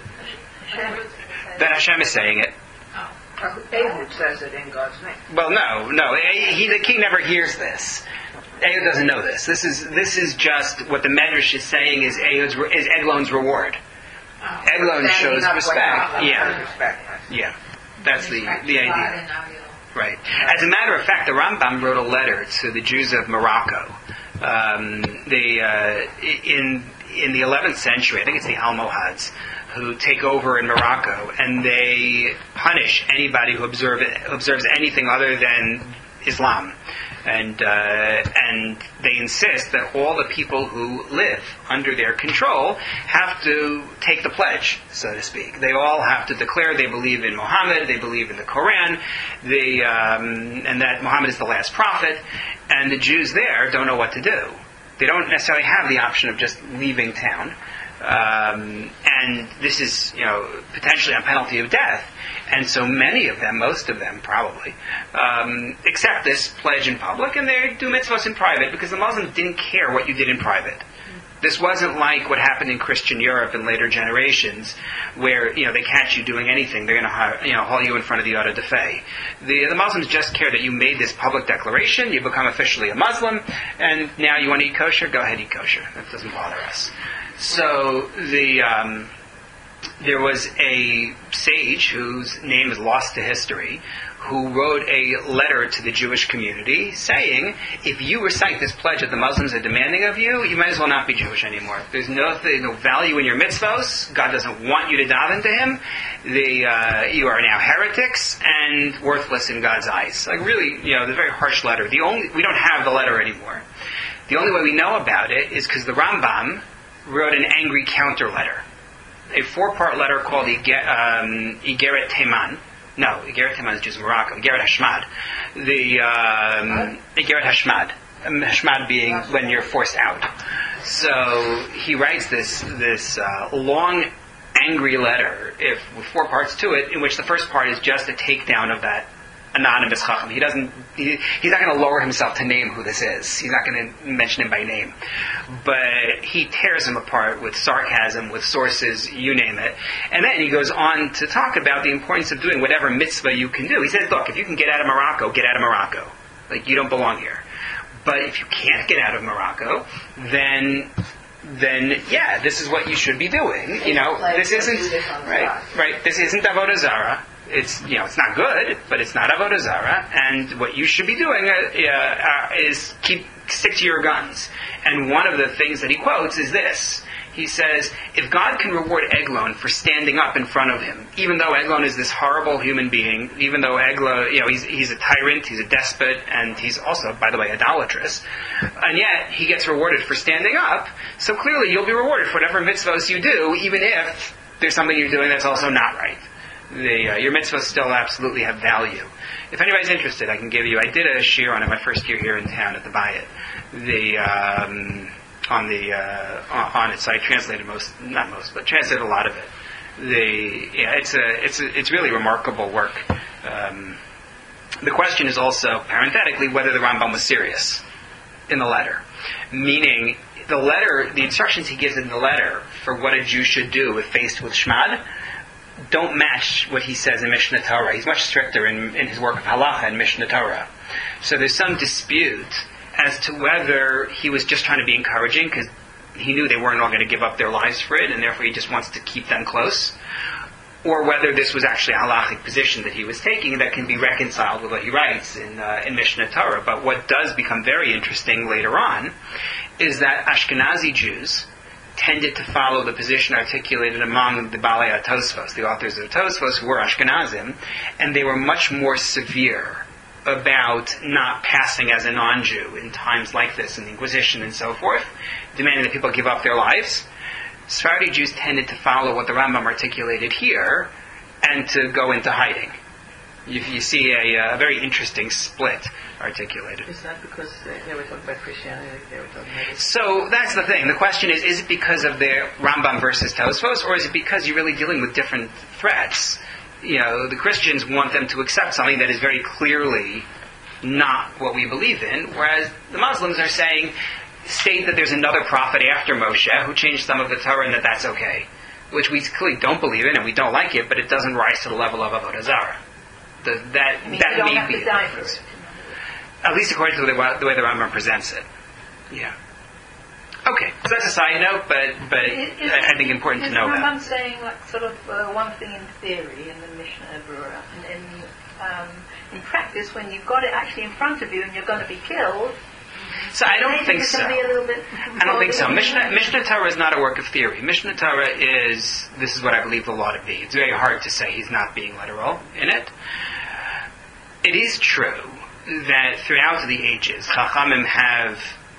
Hashem is saying it. Ehud says it in God's name. Well, no. The king never hears this. Ehud doesn't know this. This is just what the Medrash is saying is Eglon's reward. Eglon shows respect. Yeah. That's the idea. Right. As a matter of fact, the Rambam wrote a letter to the Jews of Morocco. In the 11th century, I think it's the Almohads, who take over in Morocco, and they punish anybody who observes anything other than Islam, and they insist that all the people who live under their control have to take the pledge, so to speak. They all have to declare they believe in Muhammad, they believe in the Quran, and that Muhammad is the last prophet, and the Jews there don't know what to do. They don't necessarily have the option of just leaving town. And this is, potentially on penalty of death. And so many of them, most of them probably, accept this pledge in public, and they do mitzvahs in private, because the Muslims didn't care what you did in private. This wasn't like what happened in Christian Europe in later generations, where they catch you doing anything. They're going to haul you in front of the auto da fe. The Muslims just care that you made this public declaration, you become officially a Muslim, and now you want to eat kosher? Go ahead, eat kosher. That doesn't bother us. So there was a sage whose name is lost to history, who wrote a letter to the Jewish community saying, if you recite this pledge that the Muslims are demanding of you, you might as well not be Jewish anymore. There's no value in your mitzvos. God doesn't want you to daven to Him. You are now heretics and worthless in God's eyes. Like really, the very harsh letter. We don't have the letter anymore. The only way we know about it is because the Rambam wrote an angry counter letter. A 4-part letter called Igeret Teman. No, Igeret Teman is just Morocco. Igeret Hashmad. Igeret Hashmad. Hashmad being when you're forced out. So he writes this long, angry letter with 4 parts to it, in which the first part is just a takedown of that anonymous chacham. He's not going to lower himself to name who this is. He's not going to mention him by name. But he tears him apart with sarcasm, with sources, you name it. And then he goes on to talk about the importance of doing whatever mitzvah you can do. He says, look, if you can get out of Morocco, get out of Morocco. Like, you don't belong here. But if you can't get out of Morocco, then yeah, this is what you should be doing. This isn't right. This isn't avodah zarah. It's it's not good, but it's not avodah zarah. And what you should be doing is stick to your guns. And one of the things that he quotes is this. He says, if God can reward Eglon for standing up in front of him, even though Eglon is this horrible human being, even though Eglon, he's a tyrant, he's a despot, and he's also, by the way, idolatrous, and yet he gets rewarded for standing up, so clearly you'll be rewarded for whatever mitzvahs you do, even if there's something you're doing that's also not right. Your mitzvahs still absolutely have value. If anybody's interested, I can give you. I did a shiur on it my first year here in town at the Bayit. On it, so I translated translated a lot of it. It's really remarkable work. The question is also, parenthetically, whether the Rambam was serious in the letter. Meaning, the instructions he gives in the letter for what a Jew should do if faced with Shmad don't match what he says in Mishnah Torah. He's much stricter in his work of Halacha and Mishnah Torah. So there's some dispute as to whether he was just trying to be encouraging because he knew they weren't all going to give up their lives for it, and therefore he just wants to keep them close, or whether this was actually a halachic position that he was taking that can be reconciled with what he writes in Mishnah Torah. But what does become very interesting later on is that Ashkenazi Jews tended to follow the position articulated among the Balei HaTosfos, the authors of Tosfos, who were Ashkenazim, and they were much more severe about not passing as a non-Jew in times like this, in the Inquisition and so forth, demanding that people give up their lives. Sephardi Jews tended to follow what the Rambam articulated here and to go into hiding. You see a very interesting split articulated. Is that because they were talking about Christianity? They were talking about So that's the thing. The question is it because of their Rambam versus Tosfos, or is it because you're really dealing with different threats? The Christians want them to accept something that is very clearly not what we believe in, whereas the Muslims are saying, state that there's another prophet after Moshe who changed some of the Torah and that's okay, which we clearly don't believe in and we don't like it, but it doesn't rise to the level of Avodah Zarah. That you may don't have be to die for it. At least according to the way the Rambam presents it. Yeah. Okay, so that's a side note, but I think important to know that. Is that. Rambam saying like sort of one thing in theory in the Mishnah Berurah, and in practice when you've got it actually in front of you and you're going to be killed? So I don't think so. I don't think so. Mishnah Torah is not a work of theory. Mishnah Torah this is what I believe the law to be. It's very hard to say he's not being literal in it. It is true that throughout the ages, Chachamim have,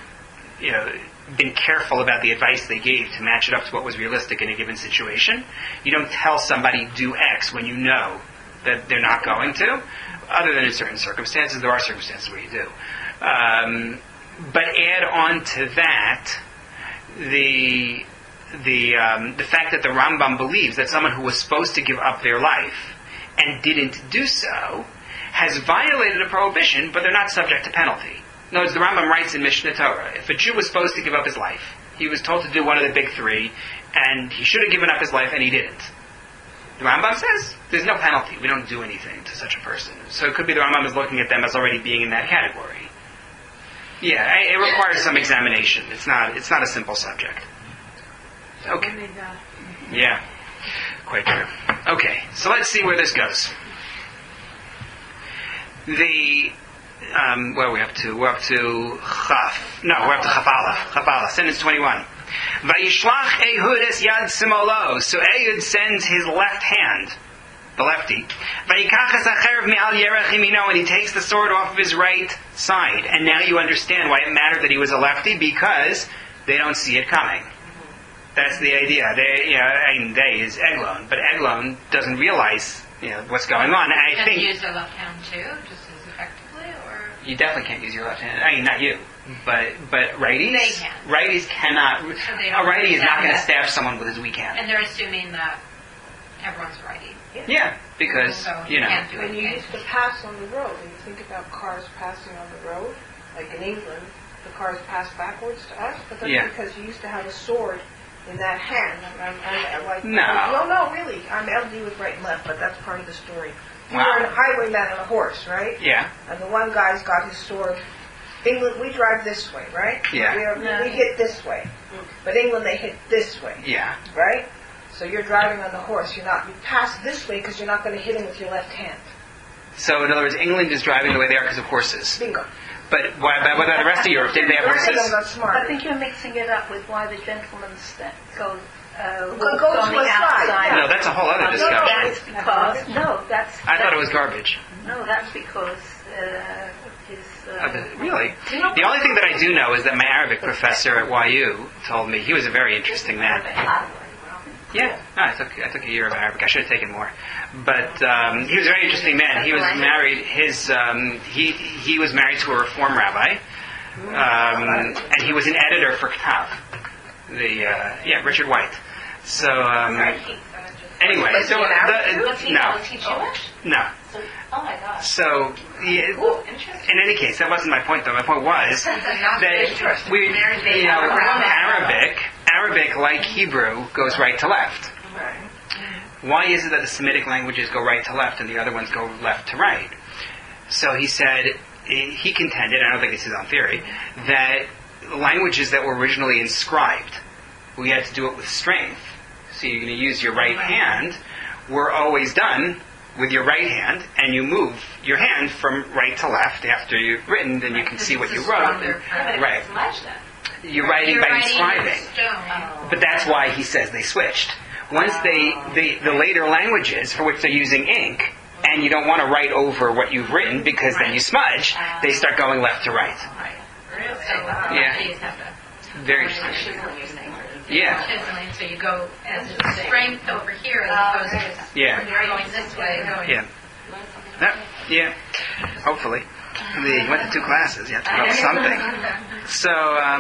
been careful about the advice they gave to match it up to what was realistic in a given situation. You don't tell somebody do X when you know that they're not going to, other than in certain circumstances. There are circumstances where you do. But add on to that the fact that the Rambam believes that someone who was supposed to give up their life and didn't do so has violated a prohibition, but they're not subject to penalty. In other words, the Rambam writes in Mishnah Torah, if a Jew was supposed to give up his life, he was told to do one of the big three, and he should have given up his life, and he didn't. The Rambam says there's no penalty. We don't do anything to such a person. So it could be the Rambam is looking at them as already being in that category. Yeah, it requires some examination. It's not a simple subject. Okay. Yeah, quite true. Okay, so let's see where this goes. Where are we up to? We're up to Chaf. No, we're up to Chaf Aleph, sentence 21. Vayishlach Ehud es yad simolo. So Ehud sends his left hand, the lefty. Vayikach es acherev me'al yerech yamino, and he takes the sword off of his right side. And now you understand why it mattered that he was a lefty, because they don't see it coming. That's the idea. They is Eglon, but Eglon doesn't realize what's going on. And I think you use their left hand too, just as effectively, or you definitely can't use your left hand. I mean, not you, but righties. They can. Righties cannot. So they A don't righty is not going to understand stab someone with his weak hand. and they're assuming that everyone's righty. Yeah, because So you can't do When you anything. used to pass on the road, and you think about cars passing on the road, like in England, the cars pass backwards to us, but that's because you used to have a sword in that hand. No, really. I'm LD with right and left, but that's part of the story. You were a highwayman on a horse, right? Yeah. And the one guy's got his sword. England, we drive this way, right? Yeah. We hit this way. But England, they hit this way. Yeah. Right? So you're driving on the horse. You pass this way because you're not going to hit him with your left hand. So in other words, England is driving the way they are because of horses. Bingo. But what about the rest of Europe? Didn't they have horses? Not smart. I think you're mixing it up with why the gentleman's step goes Go on to the a side. outside. No, that's a whole other discussion. I thought it was garbage. No, that's because his... Really? The only thing that I do know is that my Arabic professor at YU told me, he was a very interesting man. Yeah, no, I took a year of Arabic. I should have taken more, but he was a very interesting man. He was married. He was married to a Reform rabbi, and he was an editor for Ktav, Richard White. So anyway, so Was he Jewish? no. Oh my gosh. So, in any case, that wasn't my point, though. My point was that Arabic, like Hebrew, goes right to left. Why is it that the Semitic languages go right to left and the other ones go left to right? So he said, he contended, I don't think it's his own theory, that languages that were originally inscribed, we had to do it with strength. So you're going to use your right hand, were always done with your right hand, and you move your hand from right to left after you've written, then you can see what you wrote. Right. You're writing by inscribing. But that's why he says they switched. Once the later languages for which they're using ink, and you don't want to write over what you've written because then you smudge, they start going left to right. Yeah. Very interesting. Yeah. So you go as strength over here as opposed to you're going this way. Yeah. Hopefully. You went to 2 classes. You have to know something. So,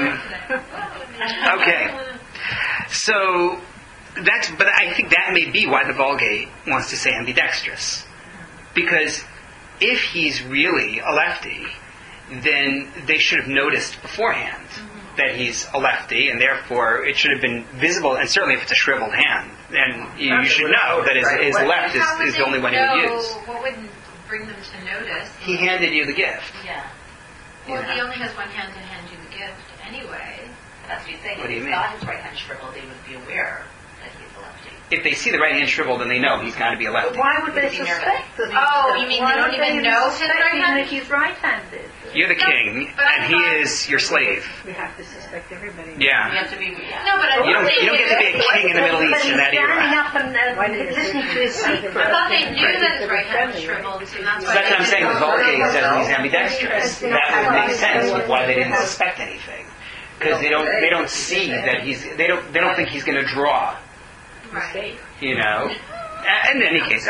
okay. So, but I think that may be why the Vulgate wants to say ambidextrous. Because if he's really a lefty, then they should have noticed beforehand that he's a lefty, and therefore it should have been visible, and certainly if it's a shriveled hand, then you should know that his left is the only one he would use. What would bring them to notice? He handed you the gift. Yeah. Well, he only has one hand to hand you the gift anyway. That's what you think. What do you If mean? he saw his right hand shriveled, they would be aware that he's a lefty. If they see the right hand shriveled, then they know he's got to be a lefty. Why would they suspect that? Oh, you mean they don't even know his right even hand? if he's right-handed? You're the king, and he is your slave. We have to suspect everybody. You Yeah. have to be. No, but You don't get to be a king in the Middle East in that Standing era. up and listening to his secret. I thought they knew that his right hand was shriveled, and that's why That's what I'm saying. The Vulgate says he's ambidextrous. That would make sense with why they didn't suspect anything, because they don't see that they don't think he's going to draw. Right. You know. In any case,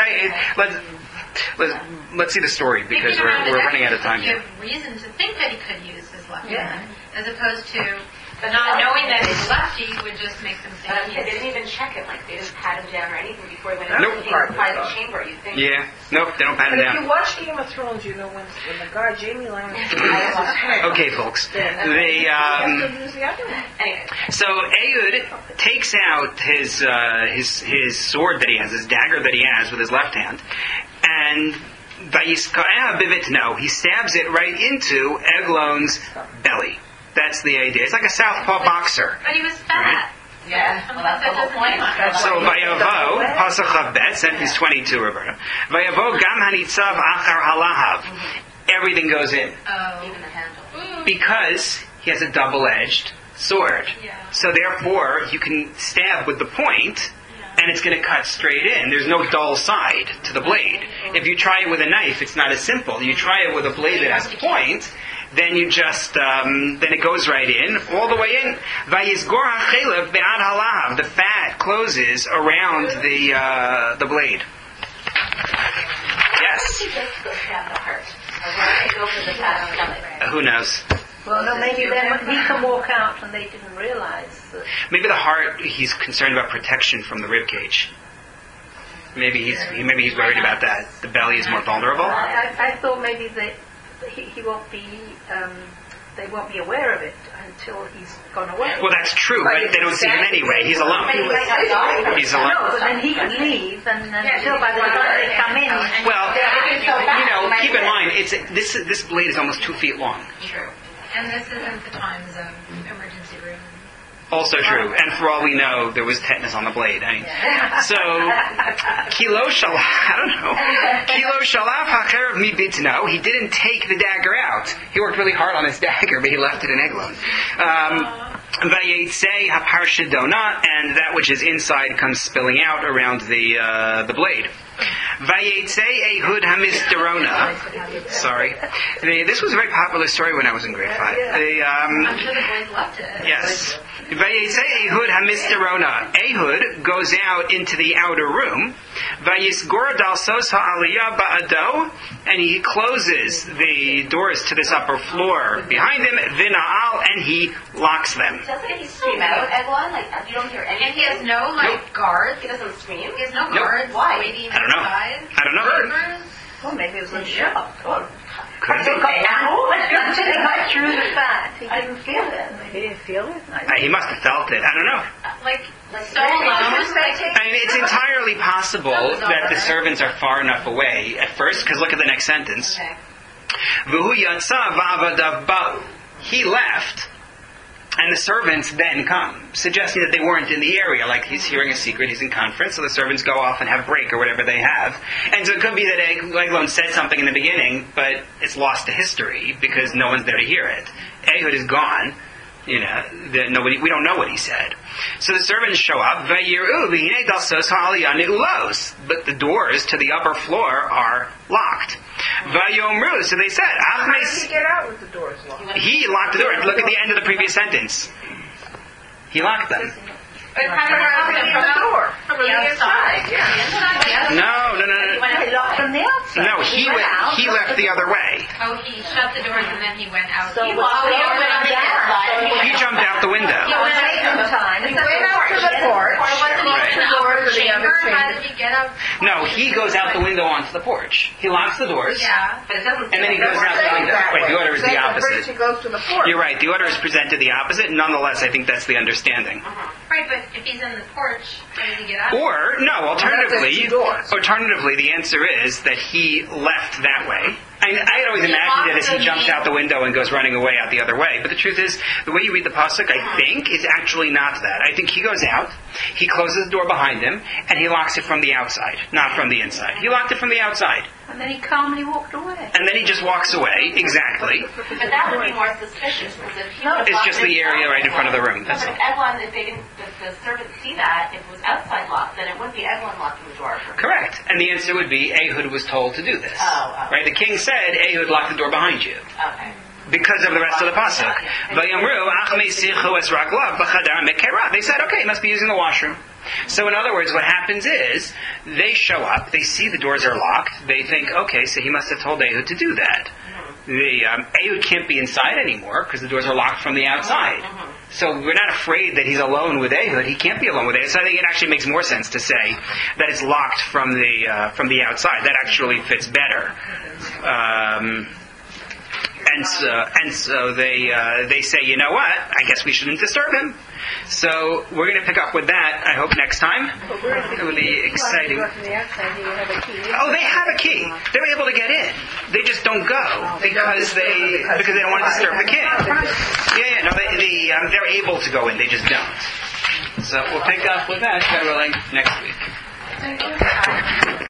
let's see the story because we're running out of time You here. have reason to think that he could use his left hand, as opposed to not knowing that he's lefty would just make them But think they he's... didn't even check it. Like, they didn't pat him down or anything before he went into Nope. the private chamber. You think? Yeah. Nope. They don't pat him But if you down. watch Game of Thrones, you know when the guy Jamie Lannister has his head. Okay, folks. You have to use the other one. Anyway. So Ehud takes out his sword that he has, his dagger that he has with his left hand, and Vayiska'eh bivitno, he stabs it right into Eglon's belly. That's the idea. It's like a southpaw boxer. But he was fat. Yeah. Well, that's the whole point. So Vayavo, Pasach Chav Bet, sentence 22, Roberta. Vayavo gam hanitzav achar halahav. Everything goes in. Oh. Even the handle. Because he has a double-edged sword. Yeah. So therefore, you can stab with the point, and it's going to cut straight in. There's no dull side to the blade. If you try it with a knife, it's not as simple. You try it with a blade that has a point, then you just, then it goes right in, all the way in. Vayizgor ha'chelev be'ad halav. The fat closes around the blade. Yes. He just goes down the heart. Or why they go for the fat stomach? Who knows? Well, no, maybe then he can walk out and they didn't realize that. Maybe the heart, he's concerned about protection from the rib cage. Maybe he's worried about that. The belly is more vulnerable. I thought maybe that he won't be, they won't be aware of it until he's gone away. Well, that's true, but they don't see him anyway. He's alone. He's No, alone. but then he can leave, and until by the time they come in. Well, keep in mind, this blade is almost 2 feet long. True. And this isn't the times of emergency room. Also true. And for all we know, there was tetanus on the blade. So, Kilo Shalaf, I don't know. Kilo Shalaf Hacher Mi Bitno, he didn't take the dagger out. He worked really hard on his dagger, but he left it in Eglon. Vayetzei Haparshidona, and that which is inside comes spilling out around the blade. Vayetze Ehud Hamisterona. Sorry. This was a very popular story when I was in grade 5. I'm sure the boys loved it. Yes. Vayetze Ehud Hamisterona. Ehud goes out into the outer room. Vayisgor dalsos ha'aliyah ba'ado. And he closes the doors to this upper floor behind him. Vina'al. And he locks them. Doesn't he scream out, Eglon? Like, you don't hear anything? And he has no, guards? He doesn't scream? He has no guards? Why? Waiting I don't know. outside? I don't know. Neighbors? Well, maybe it was in shock. Could be. Got through the fact. He didn't feel it. He didn't feel it? He must have felt it. I don't know. Like so alone? I mean, it's entirely possible that the servants are far enough away at first, because look at the next sentence. Okay. V'hu yatsa v'avadav ba'u. He left, and the servants then come, suggesting that they weren't in the area, like he's hearing a secret, he's in conference, so the servants go off and have a break or whatever they have. And so it could be that Eglon said something in the beginning, but it's lost to history because no one's there to hear it. Ehud is gone. We don't know what he said. So the servants show up, but the doors to the upper floor are locked. So they said, How did he get out with the doors locked? he locked the door. Look at the end of the previous sentence. He locked them. But how did he From the door. From the outside? Yeah. No. He locked from the outside. No, he left the other way. Oh, he shut the doors and then he went out. He walked over on the outside. He jumped out the window. He went out Time. He went out to the porch. Or wasn't Right. he in the upper chamber? How did he get out? No, he goes out the window onto the porch. He locks the doors. Yeah. But it doesn't And then he goes out the window. Wait, the order is the opposite. He goes to the porch. You're right. The order is presented the opposite. Nonetheless, I think that's the understanding. Right, but if he's in the porch, how did he get out? Or, no, alternatively, There's two doors. the answer is that he left that way. I had always imagined it as he jumps out the window and goes running away out the other way. But the truth is, the way you read the pasuk, I think, is actually not that. I think he goes out, he closes the door behind him, and he locks it from the outside, not from the inside. He locked it from the outside. And then he calmly walked away. And then he just walks away, exactly. But that would be more suspicious because if he It's just the area right in front of the room, that's But if Eglon, if the servants see that, if it was outside locked, then it wouldn't be Eglon locking the door. Correct. And the answer would be Ehud was told to do this. Oh. Right? The king said, Ehud, lock the door behind you. Okay. Because of the rest of the pasuk. They said, okay, he must be using the washroom. So in other words, what happens is, they show up, they see the doors are locked, they think, okay, so he must have told Ehud to do that. Ehud can't be inside anymore, because the doors are locked from the outside. So we're not afraid that he's alone with Ehud. He can't be alone with Ehud. So I think it actually makes more sense to say that it's locked from the outside. That actually fits better. And so they say, you know what? I guess we shouldn't disturb him. So we're going to pick up with that, I hope, next time. It will be exciting. Oh, they have a key. They're able to get in. They just don't go because they don't want to disturb the king. Yeah. No, they're able to go in. They just don't. So we'll pick up with that, God willing, next week.